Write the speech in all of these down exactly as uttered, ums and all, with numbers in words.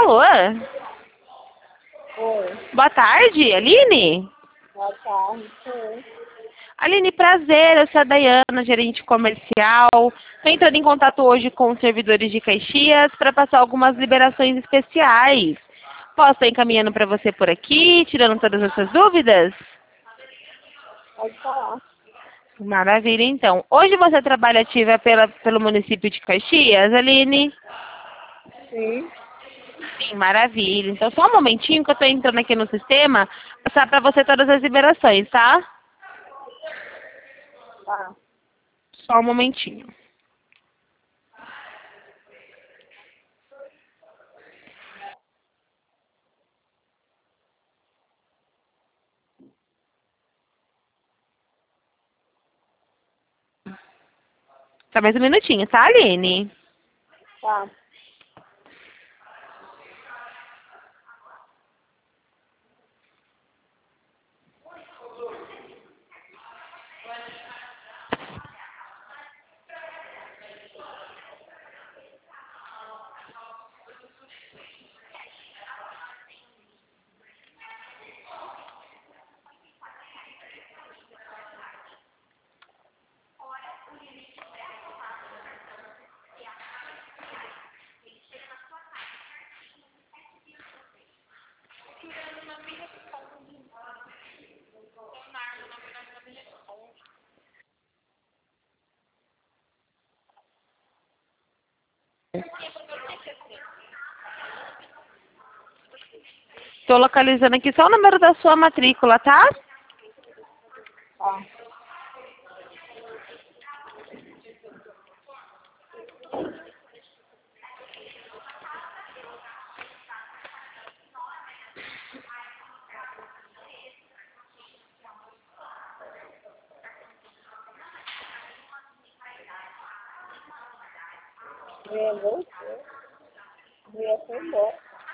Alô? Oi, Boa tarde, Aline? boa tarde. Oi. Aline, prazer, eu sou a Dayana, gerente comercial. Estou entrando em contato hoje com os servidores de Caxias para passar algumas liberações especiais. Posso estar encaminhando para você por aqui, tirando todas as suas dúvidas? Pode falar. Maravilha, então. Hoje você trabalha ativa pela, pelo município de Caxias, Aline? Sim. Sim, maravilha. Então, só um momentinho que eu estou entrando aqui no sistema, passar para você todas as liberações, tá? Tá. Só um momentinho. Só mais um minutinho, tá, Aline? Tá. Estou localizando aqui só o número da sua matrícula, tá? Tá. Mulher voltou. Mulher foi embora.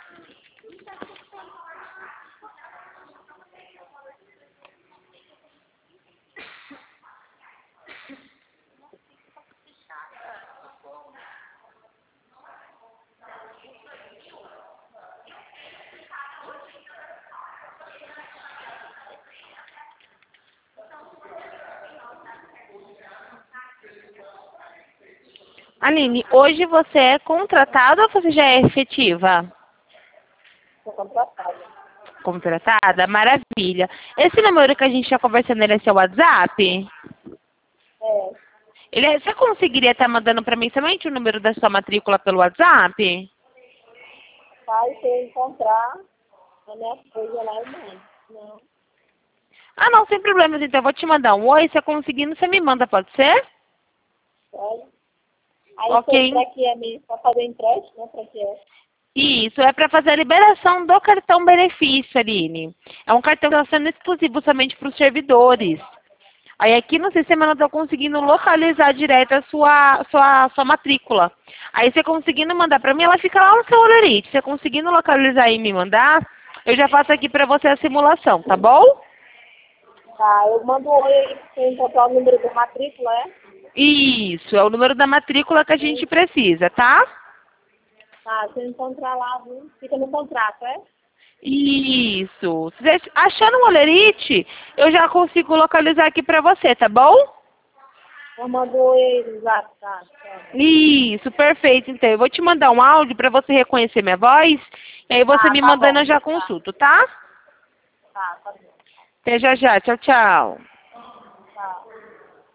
Aline, hoje você é contratada ou você já é efetiva? Tô contratada. Contratada? Maravilha. Esse número que a gente está conversando, ele é seu WhatsApp? É. Ele é, você conseguiria estar mandando para mim somente o número da sua matrícula pelo WhatsApp? Tá, e se eu encontrar a minha coisa lá, eu mando. Não. Ah, não, sem problemas. Então, eu vou te mandar um oi. Se eu conseguindo, você me manda, pode ser? Pode. Aí Ok. foi pra que é mesmo? Pra fazer empréstimo, né? Pra que é? Isso, é para fazer a liberação do cartão benefício, Aline. É um cartão que está sendo exclusivo somente para os servidores. Aí aqui no sistema eu não estou conseguindo localizar direto a sua, sua, sua matrícula. Aí você conseguindo mandar para mim, ela fica lá no seu holerite. Você conseguindo localizar e me mandar, eu já faço aqui para você a simulação, tá bom? Tá, eu mando um oi aí pra você encontrar o número da matrícula, é? Isso, é o número da matrícula que a gente precisa, tá? Tá, se eu encontrar lá, viu? Fica no contrato, é? Isso. Se você achando um holerite, eu já consigo localizar aqui para você, tá bom? Eu mando um oi aí no zap, tá? Tá, Isso, perfeito. Então, eu vou te mandar um áudio para você reconhecer minha voz. E aí você tá, me tá mandando bom. eu já Tá, consulto, tá? tá, tá bom. Até já já. Tchau, tchau.